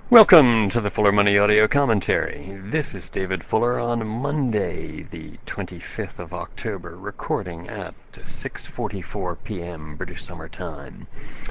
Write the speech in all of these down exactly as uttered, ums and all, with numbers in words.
Welcome to the Fuller Money Audio Commentary. This is David Fuller on Monday, the twenty-fifth of October, recording at six forty-four p m British Summer Time.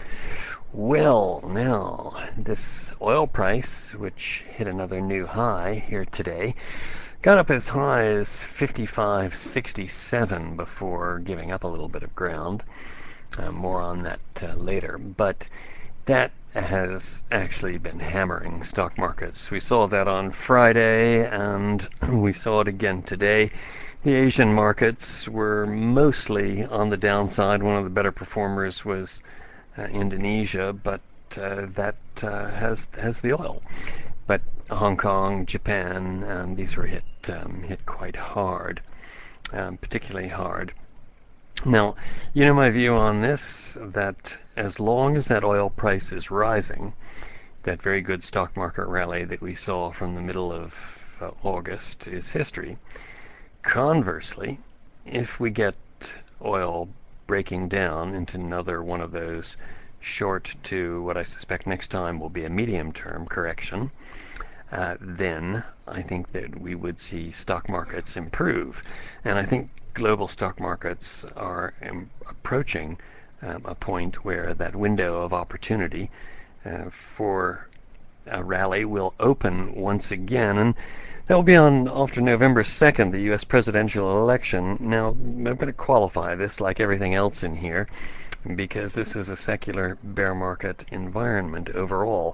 Well, now, this oil price, which hit another new high here today, got up as high as fifty-five sixty-seven before giving up a little bit of ground. Uh, more on that uh, later, but that has actually been hammering stock markets. We saw that on Friday, and we saw it again today. The Asian markets were mostly on the downside. One of the better performers was uh, Indonesia, but uh, that uh, has has the oil. But Hong Kong, Japan, um, these were hit um, hit quite hard, um, particularly hard. Now, you know my view on this, that as long as that oil price is rising, that very good stock market rally that we saw from the middle of uh, August is history. Conversely, if we get oil breaking down into another one of those short to what I suspect next time will be a medium-term correction, uh, then I think that we would see stock markets improve. And I think global stock markets are um, approaching um, a point where that window of opportunity uh, for a rally will open once again, and that will be on after November second, the U S presidential election. Now, I'm going to qualify this like everything else in here, because this is a secular bear market environment overall.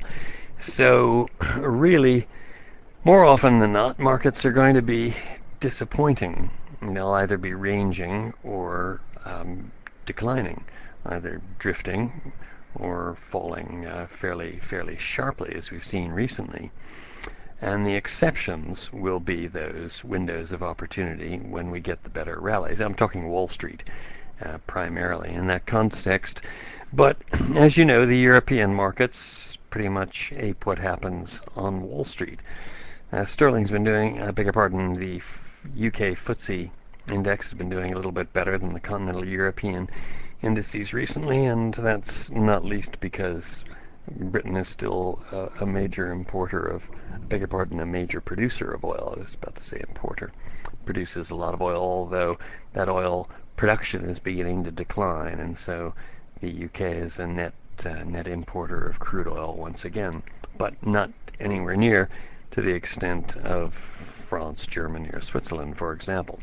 So, really, more often than not, markets are going to be disappointing. They'll either be ranging or um, declining, either drifting or falling uh, fairly fairly sharply, as we've seen recently. And the exceptions will be those windows of opportunity when we get the better rallies. I'm talking Wall Street uh, primarily in that context. But as you know, the European markets pretty much ape what happens on Wall Street. Uh, Sterling's been doing, I beg your pardon, the U K F T S E index has been doing a little bit better than the continental European indices recently, and that's not least because Britain is still uh, a major importer of, I beg your pardon, a major producer of oil. I was about to say importer. Produces a lot of oil, although that oil production is beginning to decline, and so the U K is a net uh, net importer of crude oil once again, but not anywhere near to the extent of France, Germany, or Switzerland, for example.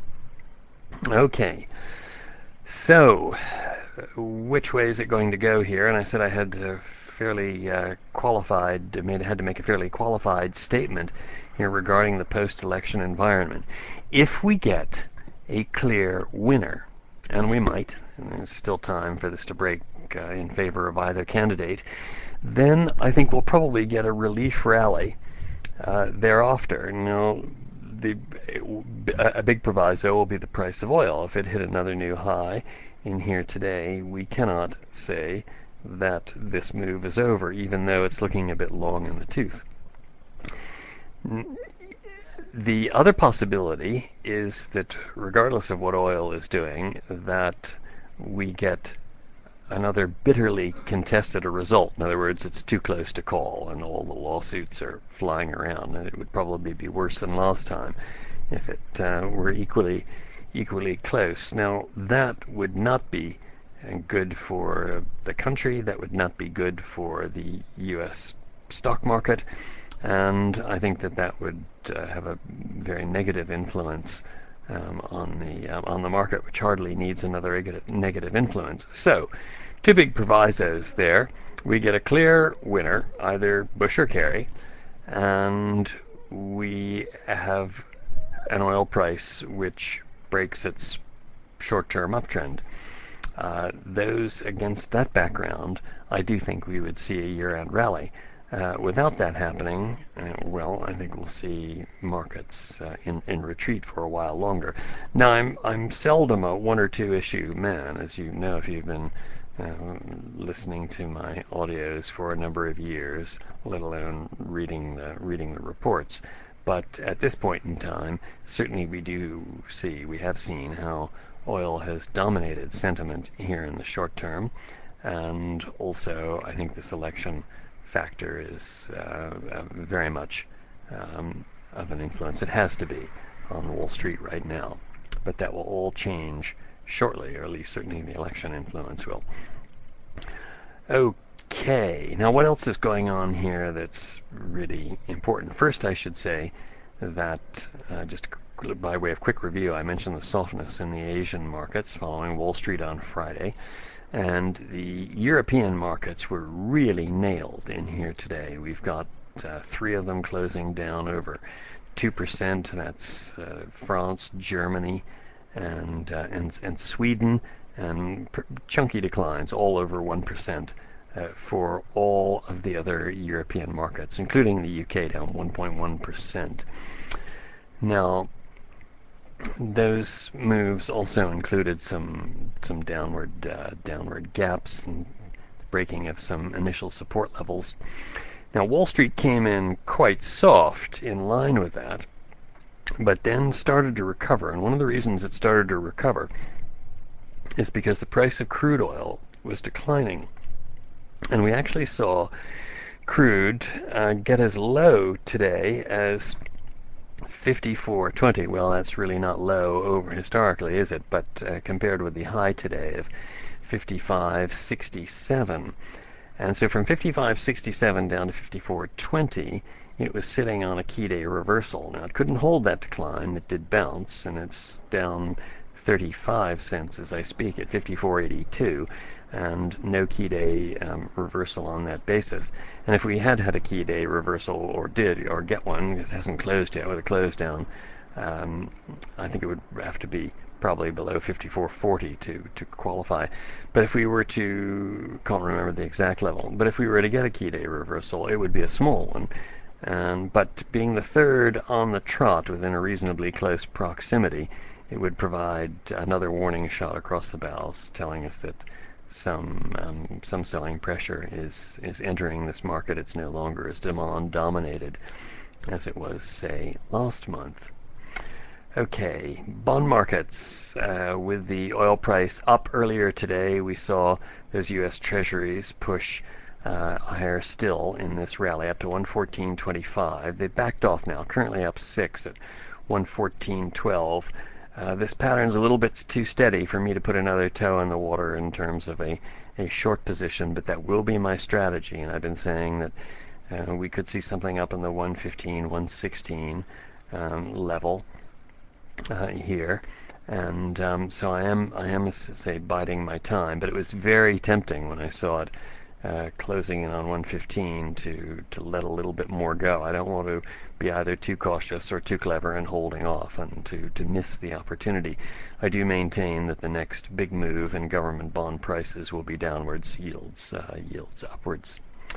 Okay, so which way is it going to go here? And I said I had to fairly uh, qualified, made, had to make a fairly qualified statement here regarding the post-election environment. If we get a clear winner, and we might, and there's still time for this to break uh, in favor of either candidate, then I think we'll probably get a relief rally uh, thereafter. Now, the a big proviso will be the price of oil. If it hit another new high in here today, we cannot say that this move is over, even though it's looking a bit long in the tooth. The other possibility is that regardless of what oil is doing, that we get another bitterly contested result. In other words, it's too close to call, and all the lawsuits are flying around, and it would probably be worse than last time if it uh, were equally equally close. Now, that would not be good for the country. That would not be good for the U S stock market, and I think that that would uh, have a very negative influence um, on the um, on the market, which hardly needs another negative influence. So, two big provisos there. We get a clear winner, either Bush or Kerry, and we have an oil price which breaks its short-term uptrend. Uh, those against that background, I do think we would see a year-end rally. Uh, without that happening, uh, well, I think we'll see markets uh, in, in retreat for a while longer. Now, I'm I'm seldom a one or two issue man, as you know if you've been uh, listening to my audios for a number of years, let alone reading the reading the reports. But at this point in time, certainly we do see, we have seen how oil has dominated sentiment here in the short term, and also I think this election factor is uh, uh, very much um, of an influence. It has to be on Wall Street right now, but that will all change shortly, or at least certainly the election influence will. Okay, now what else is going on here that's really important? First, I should say that uh, just by way of quick review, I mentioned the softness in the Asian markets following Wall Street on Friday, and the European markets were really nailed in here today. We've got uh, three of them closing down over two percent. That's uh, France, Germany, and, uh, and and Sweden, and pr- chunky declines all over one percent uh, for all of the other European markets, including the U K, down one point one percent. Now, those moves also included some some downward uh, downward gaps and breaking of some initial support levels. Now, Wall Street came in quite soft in line with that, but then started to recover. And one of the reasons it started to recover is because the price of crude oil was declining. And we actually saw crude uh, get as low today as fifty-four twenty. Well, that's really not low over historically, is it? But uh, compared with the high today of fifty-five sixty-seven. And so from fifty-five sixty-seven down to fifty-four twenty, it was sitting on a key day reversal. Now, it couldn't hold that decline. It did bounce, and it's down thirty-five cents as I speak at fifty-four eighty-two, and no key day um, reversal on that basis. And if we had had a key day reversal, or did, or get one, because it hasn't closed yet with a close down, um, I think it would have to be probably below fifty-four forty to, to qualify. But if we were to, can't remember the exact level, but if we were to get a key day reversal, it would be a small one. Um, but being the third on the trot within a reasonably close proximity, it would provide another warning shot across the bows, telling us that some um, some selling pressure is is entering this market. It's no longer as demand dominated as it was, say, last month. Okay, bond markets. Uh, with the oil price up earlier today, we saw those U S Treasuries push uh, higher still in this rally, up to one fourteen twenty-five. They backed off now, currently up six at one fourteen twelve. Uh, this pattern's a little bit too steady for me to put another toe in the water in terms of a, a short position, but that will be my strategy. And I've been saying that uh, we could see something up in the one fifteen, one sixteen um, level uh, here. And um, so I am, I am, say, biding my time. But it was very tempting when I saw it uh, closing in on one fifteen to, to let a little bit more go. I don't want to be either too cautious or too clever in holding off and to, to miss the opportunity. I do maintain that the next big move in government bond prices will be downwards, yields, uh, yields upwards.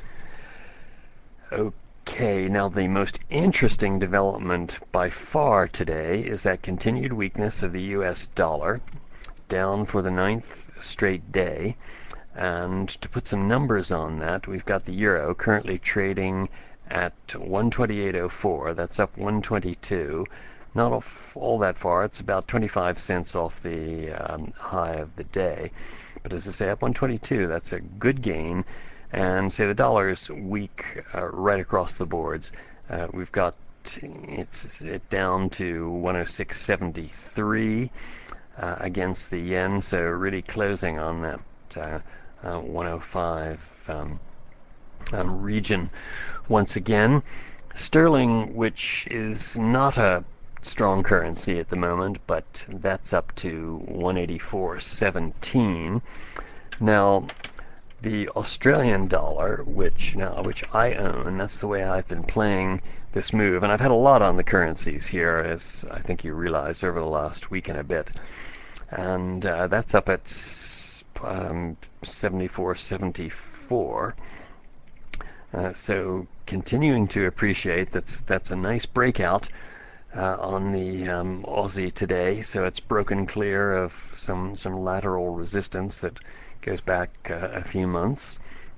Okay, now the most interesting development by far today is that continued weakness of the U S dollar, down for the ninth straight day. And to put some numbers on that, we've got the euro currently trading at one twenty-eight oh four. That's up one twenty-two. Not off all that far. It's about twenty-five cents off the um, high of the day. But as I say, up one twenty-two, that's a good gain. And say the dollar is weak uh, right across the boards. Uh, we've got it's it down to one oh six seventy-three uh, against the yen. So really closing on that uh, uh, one oh five um, um, region once again. Sterling, which is not a strong currency at the moment, but that's up to one eighty-four seventeen. Now, the Australian dollar, which now which I own, that's the way I've been playing this move, and I've had a lot on the currencies here, as I think you realize, over the last week and a bit, and uh, that's up at um, seventy-four seventy-four. Uh, so continuing to appreciate. That's that's a nice breakout uh, on the um, Aussie today. So it's broken clear of some some lateral resistance that goes back uh, a few months,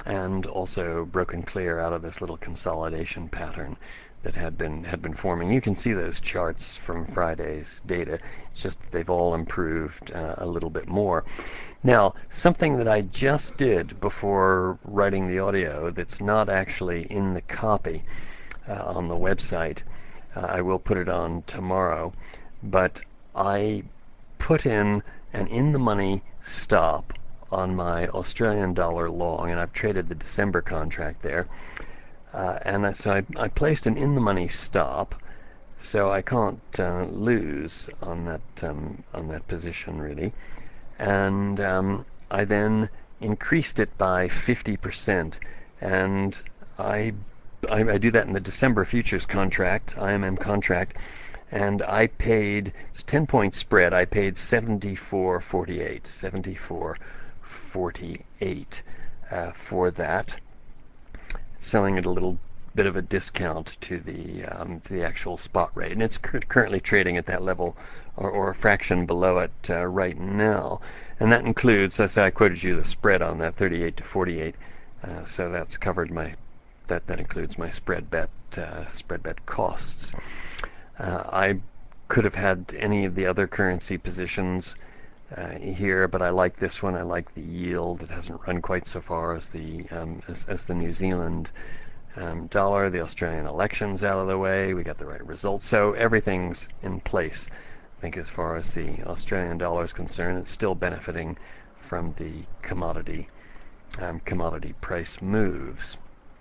and also broken clear out of this little consolidation pattern that had been had been forming. You can see those charts from Friday's data. It's just that they've all improved uh, a little bit more. Now, something that I just did before writing the audio that's not actually in the copy uh, on the website, uh, I will put it on tomorrow, but I put in an in-the-money stop on my Australian dollar long, and I've traded the December contract there. Uh, and so I, I placed an in-the-money stop, so I can't uh, lose on that um, on that position really. And um, I then increased it by fifty percent, and I, I I do that in the December futures contract, I M M contract, and I paid, it's ten point spread, I paid seventy-four forty-eight, seventy-four forty-eight uh, for that, selling at a little bit of a discount to the um, to the actual spot rate, and it's cur- currently trading at that level or, or a fraction below it uh, right now, and that includes, as I quoted you, the spread on that thirty-eight to forty-eight, uh, so that's covered my that that includes my spread bet uh, spread bet costs. Uh, I could have had any of the other currency positions uh, here, but I like this one. I like the yield. It hasn't run quite so far as the um, as, as the New Zealand um, dollar. The Australian election's out of the way. We got the right results, so everything's in place. I think as far as the Australian dollar is concerned, it's still benefiting from the commodity um, commodity price moves.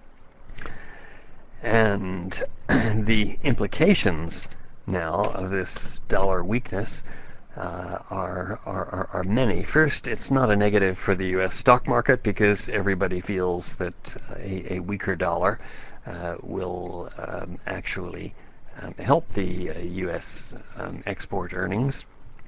And the implications now of this dollar weakness uh, are, are, are many. First, it's not a negative for the U S stock market because everybody feels that a, a weaker dollar uh, will um, actually um, help the uh, U S um, export earnings.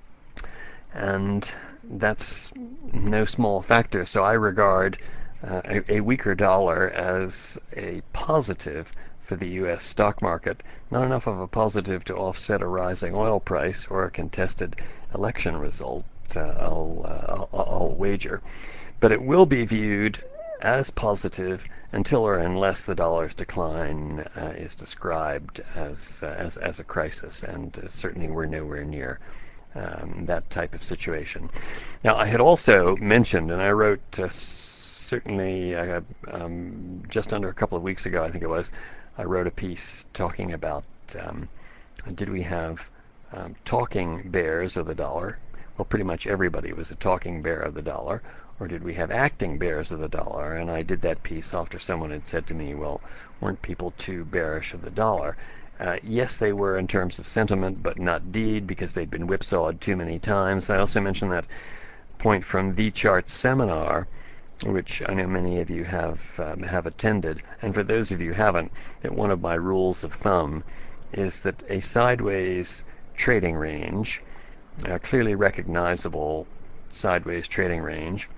And that's no small factor. So I regard uh, a, a weaker dollar as a positive for the U S stock market. Not enough of a positive to offset a rising oil price or a contested election result, uh, I'll, uh, I'll, I'll wager. But it will be viewed as positive until or unless the dollar's decline uh, is described as, uh, as, as a crisis, and uh, certainly we're nowhere near Um, that type of situation. Now, I had also mentioned, and I wrote uh, certainly uh, um, just under a couple of weeks ago, I think it was, I wrote a piece talking about um, did we have um, talking bears of the dollar? Well, pretty much everybody was a talking bear of the dollar, or did we have acting bears of the dollar? And I did that piece after someone had said to me, well, weren't people too bearish of the dollar? Uh, yes, they were in terms of sentiment, but not deed, because they'd been whipsawed too many times. I also mentioned that point from the Chart seminar, which I know many of you have um, have attended. And for those of you who haven't, that one of my rules of thumb is that a sideways trading range, a clearly recognizable sideways trading range,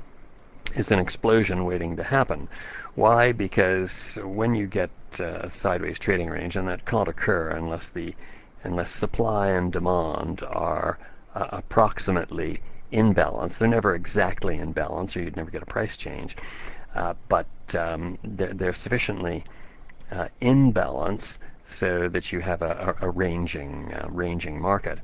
is an explosion waiting to happen. Why? Because when you get uh, a sideways trading range, and that can't occur unless the unless supply and demand are uh, approximately in balance. They're never exactly in balance, or you'd never get a price change. Uh, but um, they're, they're sufficiently uh, in balance so that you have a, a, a ranging uh, ranging market.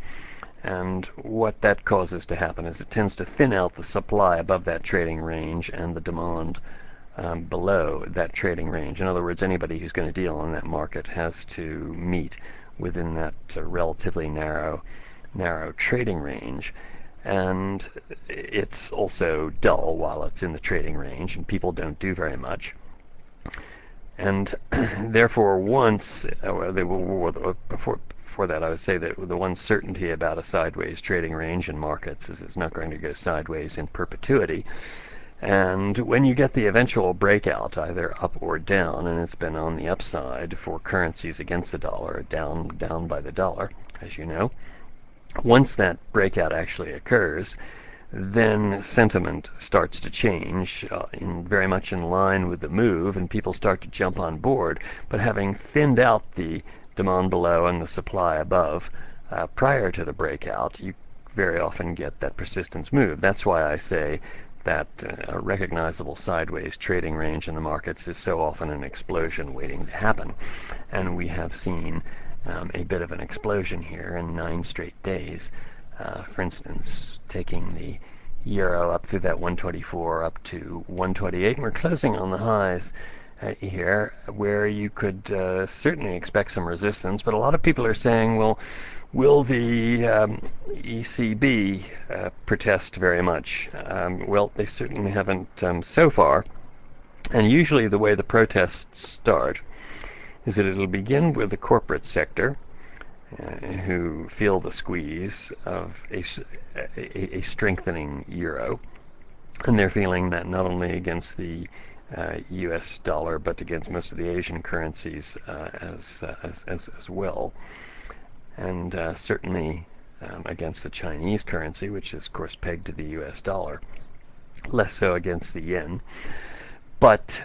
And what that causes to happen is it tends to thin out the supply above that trading range and the demand um, below that trading range. In other words, anybody who's going to deal in that market has to meet within that uh, relatively narrow, narrow trading range. And it's also dull while it's in the trading range, and people don't do very much. And therefore, once uh, they will, before. For that, I would say that the one certainty about a sideways trading range in markets is it's not going to go sideways in perpetuity. And when you get the eventual breakout, either up or down, and it's been on the upside for currencies against the dollar, down down by the dollar, as you know, once that breakout actually occurs, then sentiment starts to change uh, in very much in line with the move, and people start to jump on board. But having thinned out the demand below and the supply above uh, prior to the breakout, you very often get that persistence move. That's why I say that uh, recognizable sideways trading range in the markets is so often an explosion waiting to happen. And we have seen um, a bit of an explosion here in nine straight days. Uh, for instance, taking the euro up through that one twenty-four up to one twenty-eight, and we're closing on the highs uh, here, where you could uh, certainly expect some resistance. But a lot of people are saying, well, will the um, E C B uh, protest very much? Um, well, they certainly haven't um, so far. And usually the way the protests start is that it'll begin with the corporate sector, uh, who feel the squeeze of a, a, a strengthening euro. And they're feeling that not only against the uh, U S dollar, but against most of the Asian currencies uh, as, uh, as, as, as well. And uh, certainly um, against the Chinese currency, which is, of course, pegged to the U S dollar. Less so against the yen. But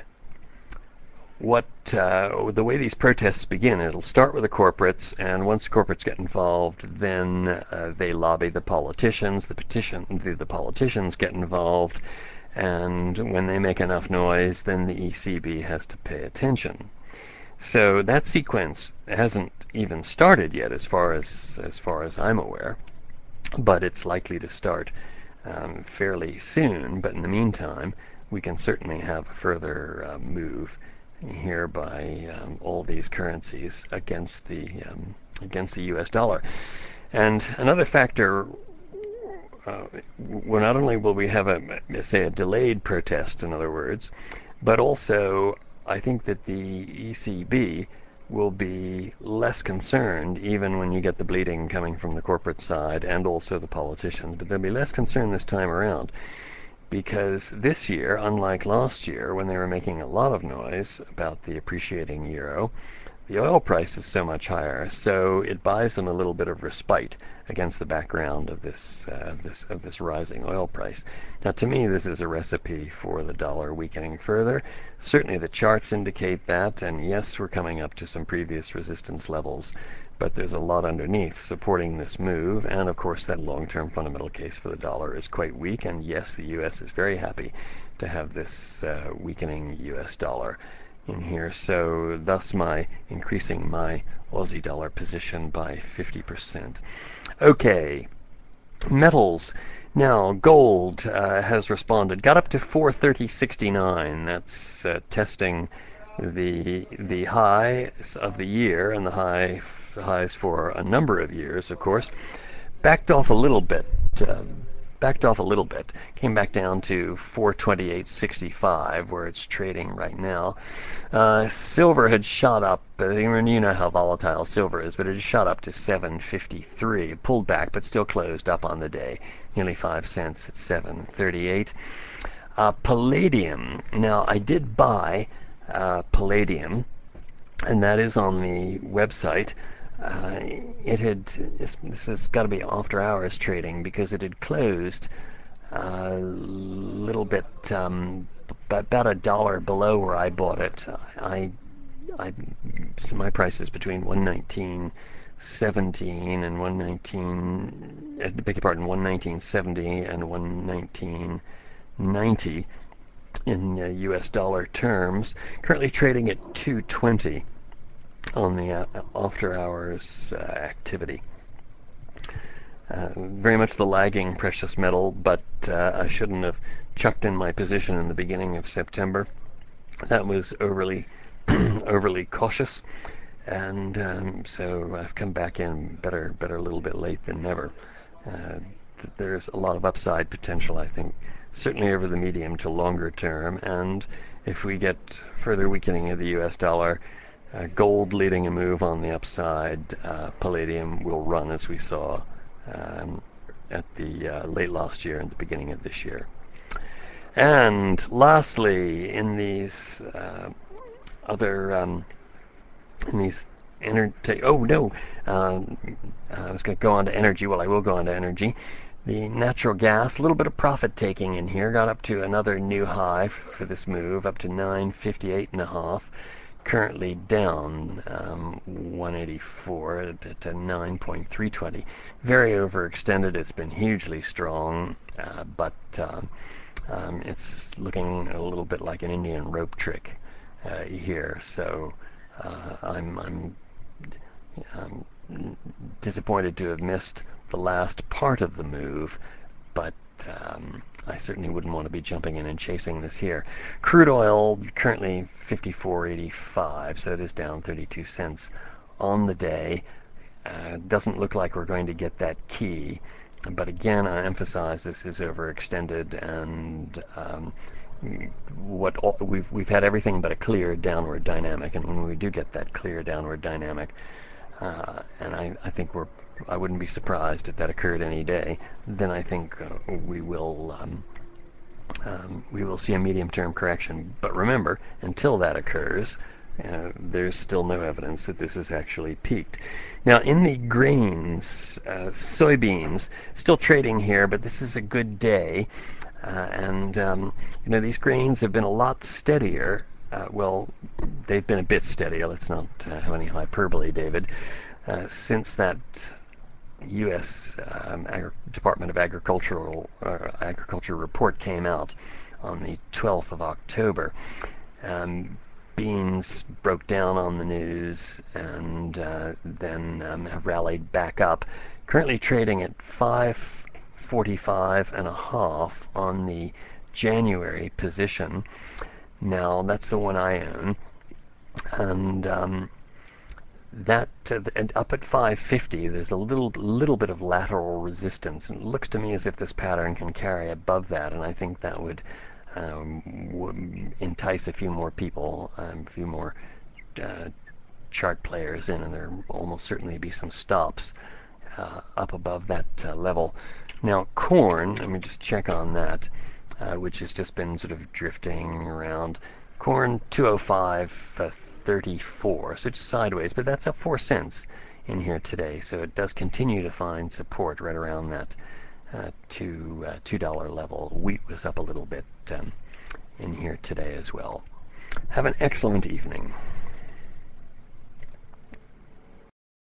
what uh, the way these protests begin, it'll start with the corporates, and once the corporates get involved, then uh, they lobby the politicians. The petition, the, the politicians get involved, and when they make enough noise, then the E C B has to pay attention. So that sequence hasn't even started yet, as far as as far as I'm aware, but it's likely to start um, fairly soon. But in the meantime, we can certainly have a further uh, move here by um, all these currencies against the um, against the U S dollar. And another factor, uh, well, not only will we have a say a delayed protest, in other words, but also I think that the E C B will be less concerned, even when you get the bleeding coming from the corporate side and also the politicians, but they'll be less concerned this time around. Because this year, unlike last year, when they were making a lot of noise about the appreciating euro, the oil price is so much higher, so it buys them a little bit of respite against the background of this, uh, this of this rising oil price. Now, to me, this is a recipe for the dollar weakening further. Certainly, the charts indicate that, and yes, we're coming up to some previous resistance levels, but there's a lot underneath supporting this move, and of course that long-term fundamental case for the dollar is quite weak, and yes, the U S is very happy to have this uh, weakening U S dollar in here, so thus my increasing my Aussie dollar position by fifty percent. Okay, metals. Now, gold uh, has responded, got up to four thirty sixty-nine. That's uh, testing the the high of the year and the high highs for a number of years, of course. Backed off a little bit. Uh, backed off a little bit. Came back down to four twenty-eight sixty-five, where it's trading right now. Uh, silver had shot up. Uh, you know how volatile silver is, but it had shot up to seven fifty-three. Pulled back, but still closed up on the day. Nearly five cents at seven thirty-eight. Uh, palladium. Now, I did buy uh, palladium, and that is on the website. Uh, it had, this, this has got to be after hours trading, because it had closed a little bit, um, about a dollar below where I bought it. I, I, so my price is between one nineteen seventeen and one nineteen, I beg your pardon, one nineteen seventy and one nineteen ninety in uh, U S dollar terms. Currently trading at two twenty. On the uh, after hours uh, activity. Uh, very much the lagging precious metal, but uh, I shouldn't have chucked in my position in the beginning of September. That was overly overly cautious, and um, so I've come back in better better a little bit late than never. Uh, there's a lot of upside potential, I think, certainly over the medium to longer term, and if we get further weakening of the U S dollar, Uh, gold leading a move on the upside, uh, palladium will run as we saw um, at the uh, late last year and the beginning of this year. And lastly, in these uh, other um, in these energy, oh no, um, I was going to go on to energy. Well, I will go on to energy. The natural gas, a little bit of profit taking in here, got up to another new high for this move, up to nine fifty-eight and a half. currently down um, one eighty-four to nine point three two zero. Very overextended. It's been hugely strong, uh, but uh, um, it's looking a little bit like an Indian rope trick uh, here. So uh, I'm, I'm, I'm disappointed to have missed the last part of the move, but um, I certainly wouldn't want to be jumping in and chasing this here. Crude oil currently fifty-four eighty-five, so it is down thirty-two cents on the day. Uh, doesn't look like we're going to get that key, but again, I emphasize this is overextended, and um, what all, we've we've had everything but a clear downward dynamic, and when we do get that clear downward dynamic, uh, and I, I think we're I wouldn't be surprised if that occurred any day, then I think uh, we will um, um, we will see a medium-term correction. But remember, until that occurs, uh, there's still no evidence that this has actually peaked. Now, in the grains, uh, soybeans, still trading here, but this is a good day. Uh, and, um, you know, these grains have been a lot steadier. Uh, well, they've been a bit steadier. Let's not uh, have any hyperbole, David. Uh, since that U S Um, Agri- Department of Agricultural uh, Agriculture report came out on the twelfth of October. Um, beans broke down on the news and uh, then um, have rallied back up. Currently trading at five forty-five and a half on the January position. Now that's the one I own, and um, that uh, and up at five fifty, there's a little little bit of lateral resistance, and it looks to me as if this pattern can carry above that, and I think that would, um, would entice a few more people, um, a few more uh, chart players in, and there will almost certainly be some stops uh, up above that uh, level. Now corn, let me just check on that, uh, which has just been sort of drifting around. Corn two oh five thirty-four, so just sideways, but that's up four cents in here today, so it does continue to find support right around that uh, two uh, two dollar level. Wheat was up a little bit um, in here today as well. Have an excellent evening.